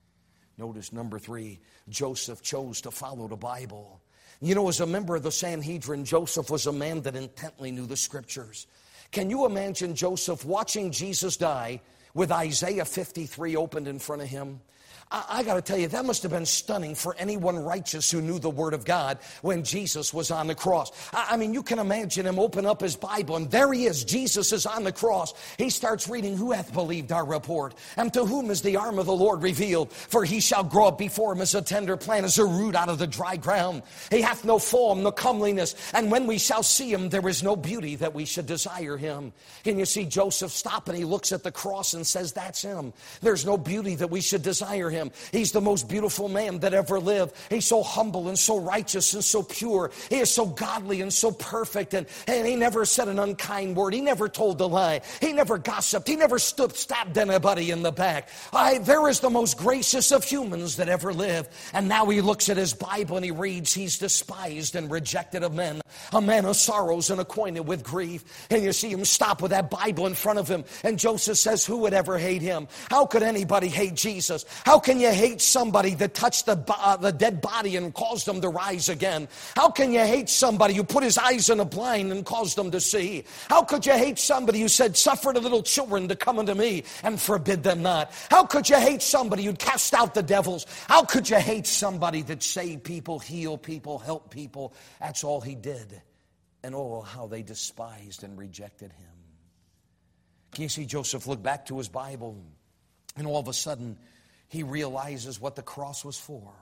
Notice number three, Joseph chose to follow the Bible. You know, as a member of the Sanhedrin, Joseph was a man that intently knew the Scriptures. Can you imagine Joseph watching Jesus die with Isaiah fifty-three opened in front of him? I, I got to tell you, that must have been stunning for anyone righteous who knew the Word of God when Jesus was on the cross. I, I mean, you can imagine him open up his Bible, and there he is. Jesus is on the cross. He starts reading, who hath believed our report? And to whom is the arm of the Lord revealed? For he shall grow up before him as a tender plant, as a root out of the dry ground. He hath no form, no comeliness. And when we shall see him, there is no beauty that we should desire him. Can you see Joseph stop, and he looks at the cross and says, that's him. There's no beauty that we should desire him. He's the most beautiful man that ever lived. He's so humble and so righteous and so pure. He is so godly and so perfect. And, and he never said an unkind word. He never told a lie. He never gossiped. He never stood, stabbed anybody in the back. I, there is the most gracious of humans that ever lived. And now he looks at his Bible and he reads, he's despised and rejected of men, a man of sorrows and acquainted with grief. And you see him stop with that Bible in front of him. And Joseph says, who would ever hate him? How could anybody hate Jesus? How can you hate somebody that touched the, uh, the dead body and caused them to rise again? How can you hate somebody who put his eyes in a blind and caused them to see? How could you hate somebody who said, suffer the little children to come unto me and forbid them not? How could you hate somebody who'd cast out the devils? How could you hate somebody that saved people, healed people, helped people? That's all he did. And oh, how they despised and rejected him. Can you see Joseph look back to his Bible? And all of a sudden, he realizes what the cross was for.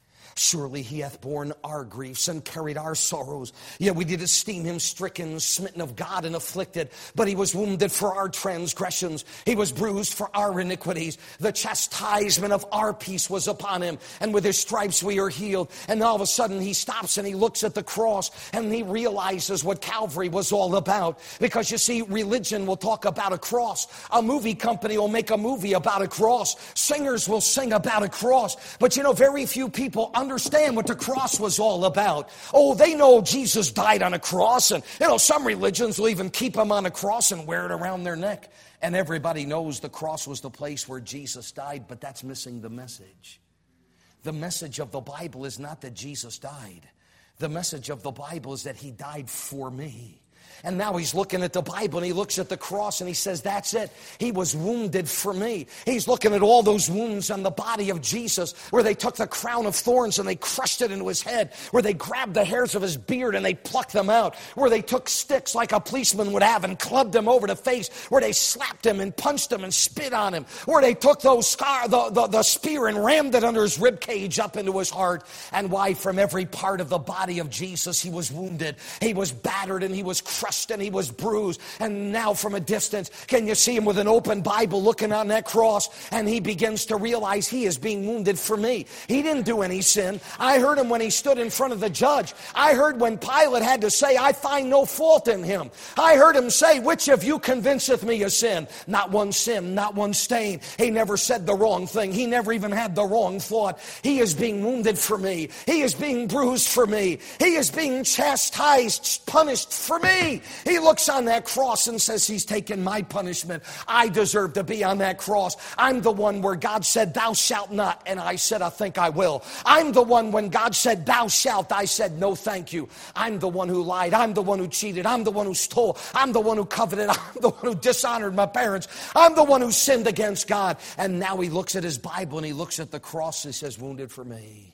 Surely he hath borne our griefs and carried our sorrows. Yet we did esteem him stricken, smitten of God, and afflicted. But he was wounded for our transgressions. He was bruised for our iniquities. The chastisement of our peace was upon him. And with his stripes we are healed. And all of a sudden he stops and he looks at the cross and he realizes what Calvary was all about. Because you see, religion will talk about a cross. A movie company will make a movie about a cross. Singers will sing about a cross. But you know, very few people understand what the cross was all about. Oh, they know Jesus died on a cross, and you know, some religions will even keep him on a cross and wear it around their neck. And everybody knows the cross was the place where Jesus died, but that's missing the message. The message of the Bible is not that Jesus died. The message of the Bible is that he died for me. And now he's looking at the Bible and he looks at the cross and he says, that's it. He was wounded for me. He's looking at all those wounds on the body of Jesus where they took the crown of thorns and they crushed it into his head, where they grabbed the hairs of his beard and they plucked them out, where they took sticks like a policeman would have and clubbed him over the face, where they slapped him and punched him and spit on him, where they took those scar, the, the, the spear and rammed it under his rib cage up into his heart. And why? From every part of the body of Jesus he was wounded. He was battered and he was crushed and he was bruised. And now from a distance, can you see him with an open Bible looking on that cross? And he begins to realize he is being wounded for me. He didn't do any sin. I heard him when he stood in front of the judge. I heard when Pilate had to say, I find no fault in him. I heard him say, which of you convinceth me of sin? Not one sin, not one stain. He never said the wrong thing. He never even had the wrong thought. He is being wounded for me. He is being bruised for me. He is being chastised, punished for me. He looks on that cross and says, he's taken my punishment. I deserve to be on that cross. I'm the one where God said, thou shalt not. And I said, I think I will. I'm the one when God said, thou shalt. I said, no, thank you. I'm the one who lied. I'm the one who cheated. I'm the one who stole. I'm the one who coveted. I'm the one who dishonored my parents. I'm the one who sinned against God. And now he looks at his Bible and he looks at the cross and says, wounded for me,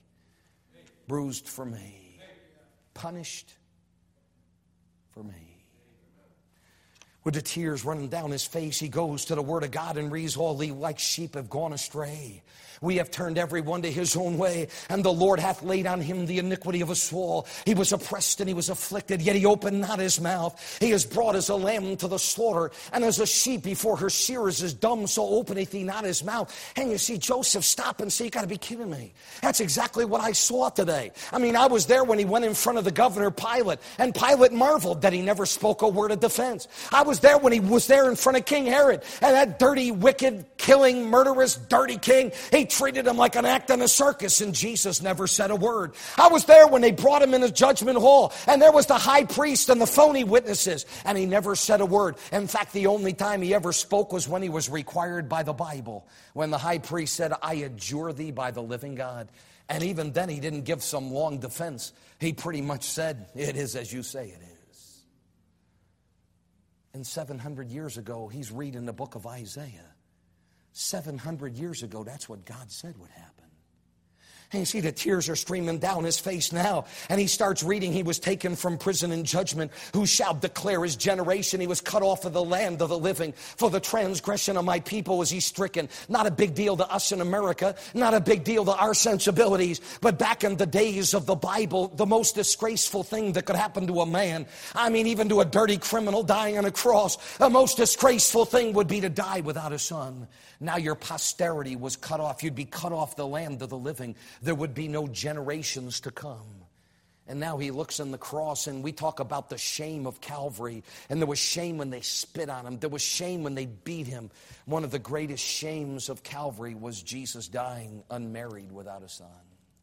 bruised for me, punished for me. With the tears running down his face, he goes to the Word of God and reads, all ye like sheep have gone astray. We have turned every one to his own way, and the Lord hath laid on him the iniquity of us all. He was oppressed and he was afflicted, yet he opened not his mouth. He is brought as a lamb to the slaughter, and as a sheep before her shearers is dumb, so openeth he not his mouth. And you see Joseph stop and say, you got to be kidding me. That's exactly what I saw today. I mean, I was there when he went in front of the governor Pilate, and Pilate marveled that he never spoke a word of defense. I was there when he was there in front of King Herod, and that dirty, wicked, killing, murderous, dirty king, he treated him like an act in a circus, and Jesus never said a word. I was there when they brought him in the judgment hall, and there was the high priest and the phony witnesses, and he never said a word. In fact, the only time he ever spoke was when he was required by the Bible, when the high priest said, I adjure thee by the living God. And even then, he didn't give some long defense. He pretty much said, it is as you say it is. And seven hundred years ago, he's reading the book of Isaiah. seven hundred years ago, that's what God said would happen. And you see the tears are streaming down his face now. And he starts reading, he was taken from prison in judgment. Who shall declare his generation? He was cut off of the land of the living. For the transgression of my people was he stricken. Not a big deal to us in America. Not a big deal to our sensibilities. But back in the days of the Bible, the most disgraceful thing that could happen to a man, I mean even to a dirty criminal dying on a cross, the most disgraceful thing would be to die without a son. Now your posterity was cut off. You'd be cut off the land of the living. There would be no generations to come. And now he looks in the cross, and we talk about the shame of Calvary. And there was shame when they spit on him. There was shame when they beat him. One of the greatest shames of Calvary was Jesus dying unmarried without a son.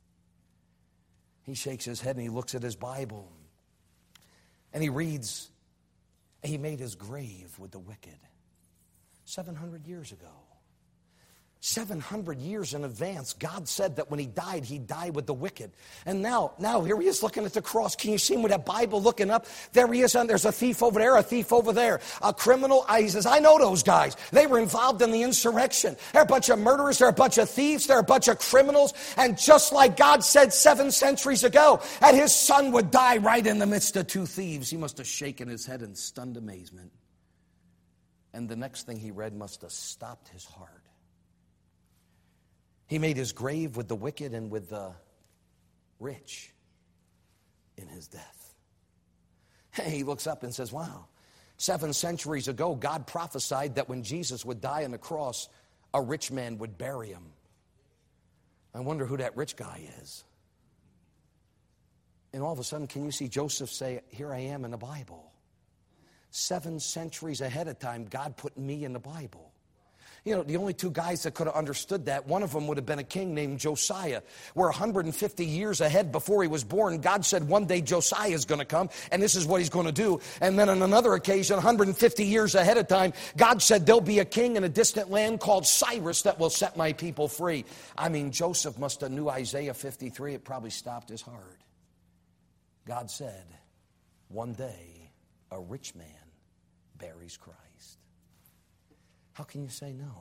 He shakes his head and he looks at his Bible. And he reads, he made his grave with the wicked. seven hundred years ago. seven hundred years in advance, God said that when he died, he'd die with the wicked. And now, now here he is looking at the cross. Can you see him with that Bible looking up? There he is, and there's a thief over there, a thief over there, a criminal. He says, I know those guys. They were involved in the insurrection. They're a bunch of murderers. They're a bunch of thieves. They're a bunch of criminals. And just like God said seven centuries ago, that his son would die right in the midst of two thieves, he must have shaken his head in stunned amazement. And the next thing he read must have stopped his heart. He made his grave with the wicked and with the rich in his death. Hey, he looks up and says, wow, seven centuries ago, God prophesied that when Jesus would die on the cross, a rich man would bury him. I wonder who that rich guy is. And all of a sudden, can you see Joseph say, here I am in the Bible. Seven centuries ahead of time, God put me in the Bible. You know, the only two guys that could have understood that, one of them would have been a king named Josiah. We're one hundred fifty years ahead before he was born. God said one day Josiah is going to come, and this is what he's going to do. And then on another occasion, one hundred fifty years ahead of time, God said there'll be a king in a distant land called Cyrus that will set my people free. I mean, Joseph must have knew Isaiah fifty-three. It probably stopped his heart. God said, one day a rich man buries Christ. How can you say no?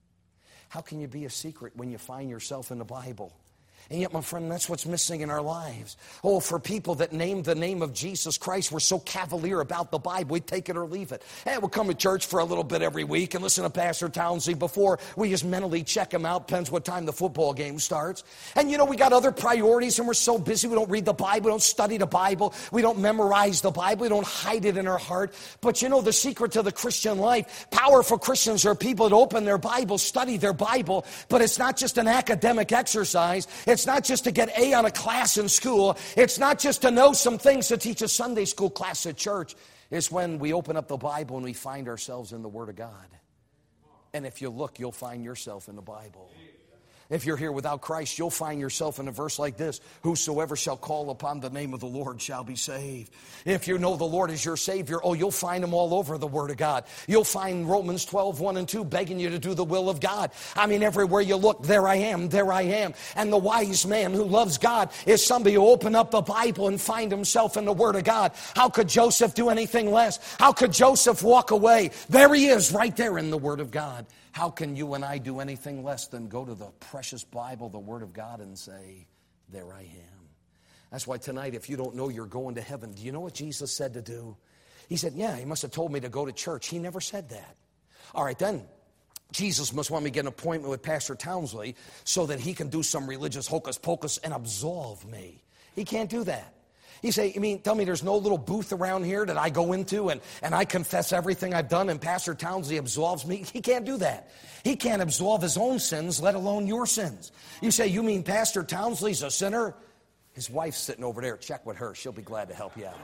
How can you be a secret when you find yourself in the Bible? And yet, my friend, that's what's missing in our lives. Oh, for people that name the name of Jesus Christ, we're so cavalier about the Bible, we take it or leave it. Hey, we'll come to church for a little bit every week and listen to Pastor Townsley before we just mentally check him out. Depends what time the football game starts. And you know, we got other priorities and we're so busy. We don't read the Bible, we don't study the Bible, we don't memorize the Bible, we don't hide it in our heart. But you know, the secret to the Christian life, powerful Christians are people that open their Bible, study their Bible, but it's not just an academic exercise. It's not just to get A on a class in school. It's not just to know some things to teach a Sunday school class at church. It's when we open up the Bible and we find ourselves in the Word of God. And if you look, you'll find yourself in the Bible. If you're here without Christ, you'll find yourself in a verse like this. Whosoever shall call upon the name of the Lord shall be saved. If you know the Lord is your Savior, oh, you'll find Him all over the Word of God. You'll find Romans twelve, one and two begging you to do the will of God. I mean, everywhere you look, there I am, there I am. And the wise man who loves God is somebody who open up the Bible and find himself in the Word of God. How could Joseph do anything less? How could Joseph walk away? There he is, right there in the Word of God. How can you and I do anything less than go to the precious Bible, the Word of God, and say, there I am. That's why tonight, if you don't know you're going to heaven, do you know what Jesus said to do? He said, yeah, he must have told me to go to church. He never said that. All right, then, Jesus must want me to get an appointment with Pastor Townsley so that he can do some religious hocus pocus and absolve me. He can't do that. You say, you mean, tell me there's no little booth around here that I go into and, and I confess everything I've done and Pastor Townsley absolves me? He can't do that. He can't absolve his own sins, let alone your sins. You say, you mean Pastor Townsley's a sinner? His wife's sitting over there. Check with her. She'll be glad to help you out.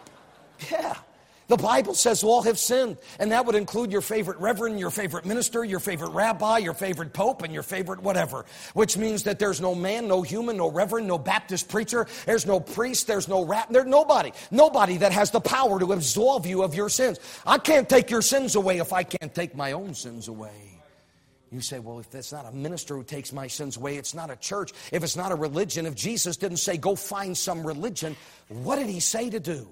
Yeah. The Bible says all have sinned, and that would include your favorite reverend, your favorite minister, your favorite rabbi, your favorite pope, and your favorite whatever, which means that there's no man, no human, no reverend, no Baptist preacher, there's no priest, there's no rap, there's nobody, nobody that has the power to absolve you of your sins. I can't take your sins away if I can't take my own sins away. You say, well, if it's not a minister who takes my sins away, it's not a church, if it's not a religion, if Jesus didn't say go find some religion, what did he say to do?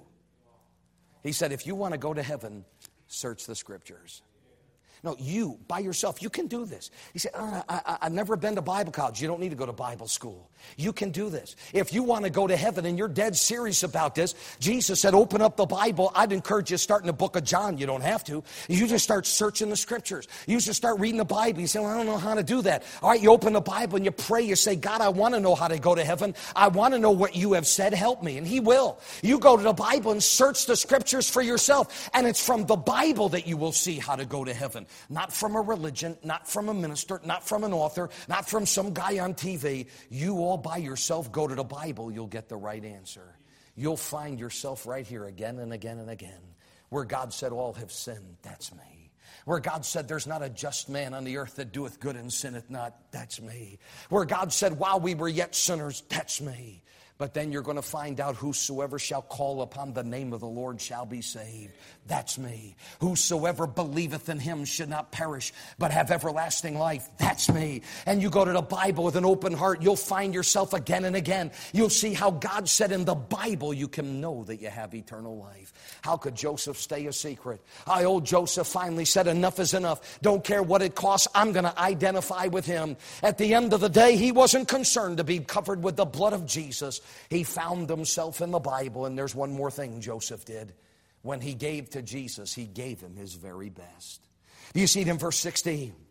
He said, if you want to go to heaven, search the Scriptures. No, you, by yourself, you can do this. He said, oh, I, I, I've never been to Bible college. You don't need to go to Bible school. You can do this. If you want to go to heaven and you're dead serious about this, Jesus said, open up the Bible. I'd encourage you to start in the book of John. You don't have to. You just start searching the Scriptures. You just start reading the Bible. You say, well, I don't know how to do that. All right, you open the Bible and you pray. You say, God, I want to know how to go to heaven. I want to know what you have said. Help me. And He will. You go to the Bible and search the Scriptures for yourself. And it's from the Bible that you will see how to go to heaven. Not from a religion, not from a minister, not from an author, not from some guy on T V. You all by yourself go to the Bible, you'll get the right answer. You'll find yourself right here again and again and again. Where God said all have sinned, that's me. Where God said there's not a just man on the earth that doeth good and sinneth not, that's me. Where God said while we were yet sinners, that's me. But then you're going to find out whosoever shall call upon the name of the Lord shall be saved. That's me. Whosoever believeth in Him should not perish, but have everlasting life. That's me. And you go to the Bible with an open heart, you'll find yourself again and again. You'll see how God said in the Bible you can know that you have eternal life. How could Joseph stay a secret? I, old Joseph finally said enough is enough. Don't care what it costs. I'm going to identify with him. At the end of the day, he wasn't concerned to be covered with the blood of Jesus. He found himself in the Bible, and there's one more thing Joseph did. When he gave to Jesus, he gave him his very best. You see it in verse sixteen.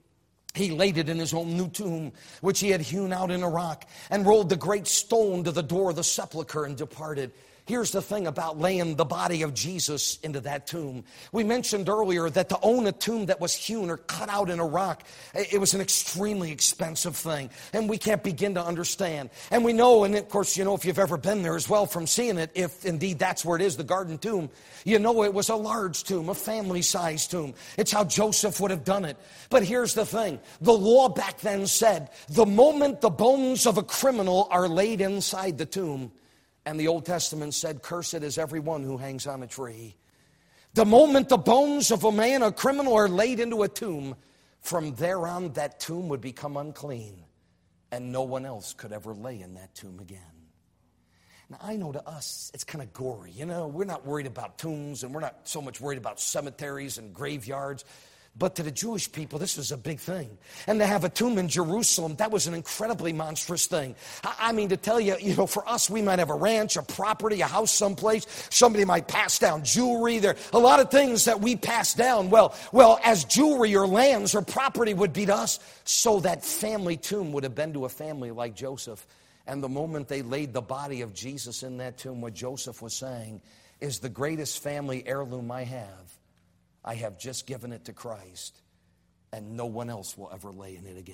He laid it in his own new tomb, which he had hewn out in a rock, and rolled the great stone to the door of the sepulchre and departed. Here's the thing about laying the body of Jesus into that tomb. We mentioned earlier that to own a tomb that was hewn or cut out in a rock, it was an extremely expensive thing. And we can't begin to understand. And we know, and of course, you know, if you've ever been there as well from seeing it, if indeed that's where it is, the garden tomb, you know it was a large tomb, a family-sized tomb. It's how Joseph would have done it. But here's the thing. The law back then said, the moment the bones of a criminal are laid inside the tomb, and the Old Testament said, cursed is everyone who hangs on a tree. The moment the bones of a man, a criminal, are laid into a tomb, from there on that tomb would become unclean, and no one else could ever lay in that tomb again. Now, I know to us, it's kind of gory. You know, we're not worried about tombs, and we're not so much worried about cemeteries and graveyards. But to the Jewish people, this was a big thing. And to have a tomb in Jerusalem, that was an incredibly monstrous thing. I mean, to tell you, you know, for us, we might have a ranch, a property, a house someplace. Somebody might pass down jewelry. There are a lot of things that we pass down. Well, well, as jewelry or lands or property would be to us, so that family tomb would have been to a family like Joseph. And the moment they laid the body of Jesus in that tomb, what Joseph was saying is, the greatest family heirloom I have, I have just given it to Christ, and no one else will ever lay in it again.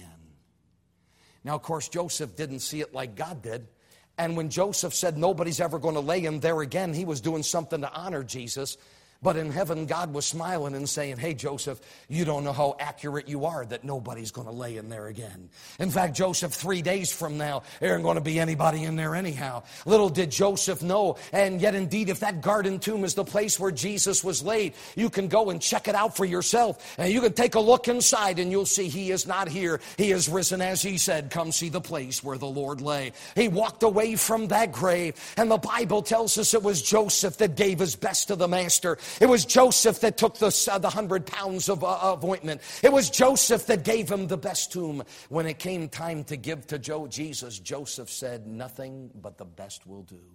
Now, of course, Joseph didn't see it like God did. And when Joseph said nobody's ever going to lay him there again, he was doing something to honor Jesus. But in heaven, God was smiling and saying, hey, Joseph, you don't know how accurate you are that nobody's going to lay in there again. In fact, Joseph, three days from now, there ain't going to be anybody in there anyhow. Little did Joseph know. And yet, indeed, if that garden tomb is the place where Jesus was laid, you can go and check it out for yourself. And you can take a look inside and you'll see he is not here. He is risen, as he said, come see the place where the Lord lay. He walked away from that grave. And the Bible tells us it was Joseph that gave his best to the master. It was Joseph that took the, uh, the hundred pounds of, uh, of ointment. It was Joseph that gave him the best tomb. When it came time to give to Joe, Jesus, Joseph said, nothing but the best will do.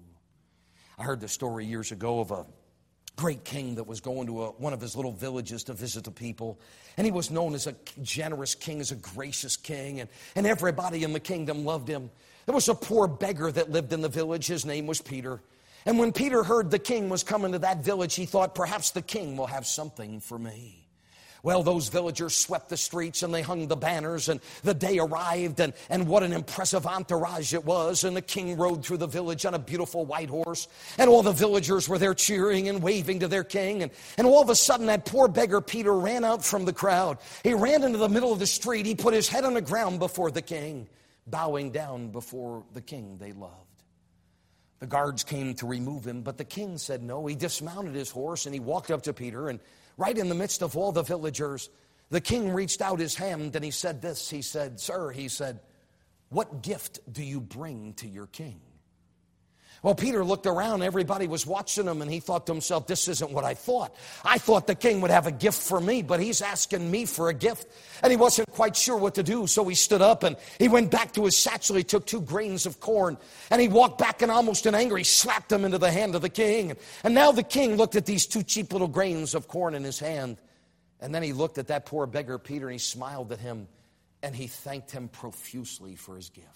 I heard the story years ago of a great king that was going to a, one of his little villages to visit the people. And he was known as a generous king, as a gracious king. And, and everybody in the kingdom loved him. There was a poor beggar that lived in the village. His name was Peter. And when Peter heard the king was coming to that village, he thought, perhaps the king will have something for me. Well, those villagers swept the streets and they hung the banners, and the day arrived, and, and what an impressive entourage it was. And the king rode through the village on a beautiful white horse, and all the villagers were there cheering and waving to their king. And, and all of a sudden, that poor beggar Peter ran out from the crowd. He ran into the middle of the street. He put his head on the ground before the king, bowing down before the king they loved. The guards came to remove him, but the king said no. He dismounted his horse and he walked up to Peter, and right in the midst of all the villagers, the king reached out his hand and he said this. He said, sir, he said, what gift do you bring to your king? Well, Peter looked around. Everybody was watching him, and he thought to himself, this isn't what I thought. I thought the king would have a gift for me, but he's asking me for a gift. And he wasn't quite sure what to do, so he stood up, and he went back to his satchel. He took two grains of corn, and he walked back, and almost in anger, he slapped them into the hand of the king. And now the king looked at these two cheap little grains of corn in his hand, and then he looked at that poor beggar Peter, and he smiled at him, and he thanked him profusely for his gift.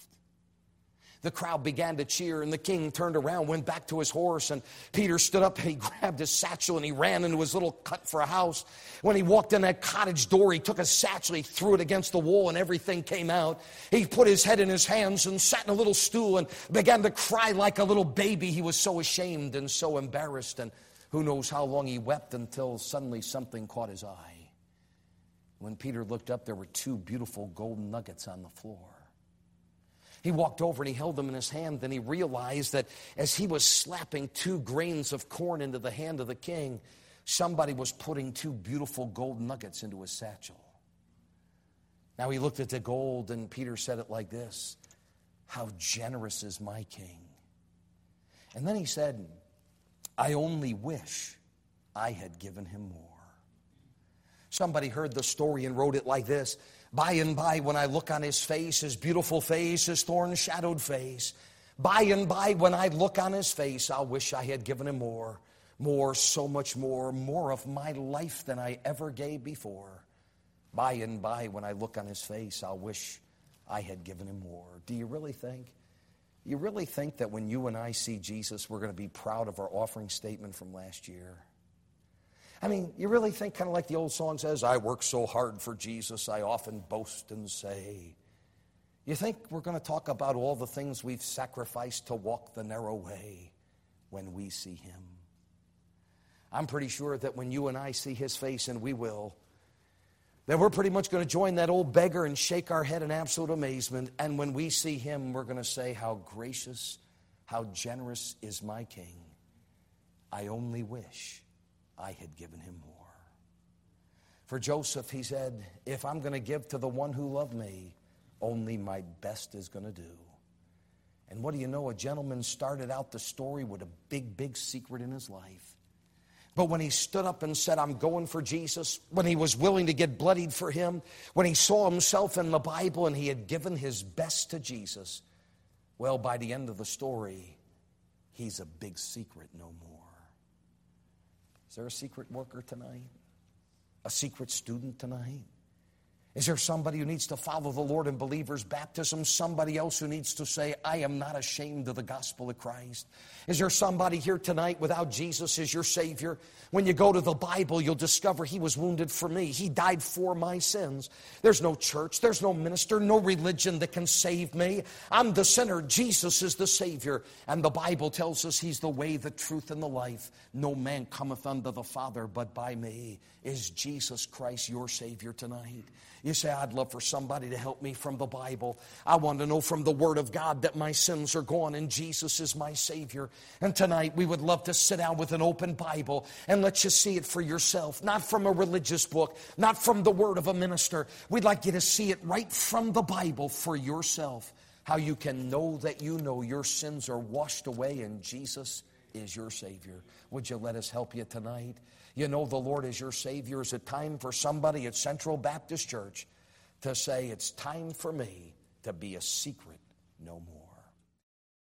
The crowd began to cheer, and the king turned around, went back to his horse, and Peter stood up and he grabbed his satchel and he ran into his little cut for a house. When he walked in that cottage door, he took his satchel, he threw it against the wall, and everything came out. He put his head in his hands and sat in a little stool and began to cry like a little baby. He was so ashamed and so embarrassed, and who knows how long he wept, until suddenly something caught his eye. When Peter looked up, there were two beautiful golden nuggets on the floor. He walked over and he held them in his hand. Then he realized that as he was slapping two grains of corn into the hand of the king, somebody was putting two beautiful gold nuggets into his satchel. Now he looked at the gold, and Peter said it like this, how generous is my king. And then he said, I only wish I had given him more. Somebody heard the story and wrote it like this. By and by, when I look on his face, his beautiful face, his thorn-shadowed face, by and by, when I look on his face, I'll wish I had given him more, more, so much more, more of my life than I ever gave before. by and by when I look on his face, I'll wish I had given him more. Do you really think? You really think that when you and I see Jesus, we're going to be proud of our offering statement from last year? I mean, you really think, kind of like the old song says, I work so hard for Jesus, I often boast and say. You think we're going to talk about all the things we've sacrificed to walk the narrow way when we see him? I'm pretty sure that when you and I see his face, and we will, that we're pretty much going to join that old beggar and shake our head in absolute amazement. And when we see him, we're going to say, how gracious, how generous is my King. I only wish I had given him more. For Joseph, he said, if I'm going to give to the one who loved me, only my best is going to do. And what do you know? A gentleman started out the story with a big, big secret in his life. But when he stood up and said, I'm going for Jesus, when he was willing to get bloodied for him, when he saw himself in the Bible and he had given his best to Jesus, well, by the end of the story, he's a big secret no more. Is there a secret worker tonight? A secret student tonight? Is there somebody who needs to follow the Lord in believer's baptism? Somebody else who needs to say, I am not ashamed of the gospel of Christ? Is there somebody here tonight without Jesus as your Savior? When you go to the Bible, you'll discover he was wounded for me. He died for my sins. There's no church, there's no minister, no religion that can save me. I'm the sinner. Jesus is the Savior. And the Bible tells us he's the way, the truth, and the life. No man cometh unto the Father but by me. Is Jesus Christ your Savior tonight? You say, I'd love for somebody to help me from the Bible. I want to know from the Word of God that my sins are gone and Jesus is my Savior. And tonight we would love to sit down with an open Bible and let you see it for yourself. Not from a religious book, not from the word of a minister. We'd like you to see it right from the Bible for yourself. How you can know that you know your sins are washed away and Jesus is your Savior. Would you let us help you tonight? You know the Lord is your Savior. Is it time for somebody at Central Baptist Church to say, it's time for me to be a secret no more?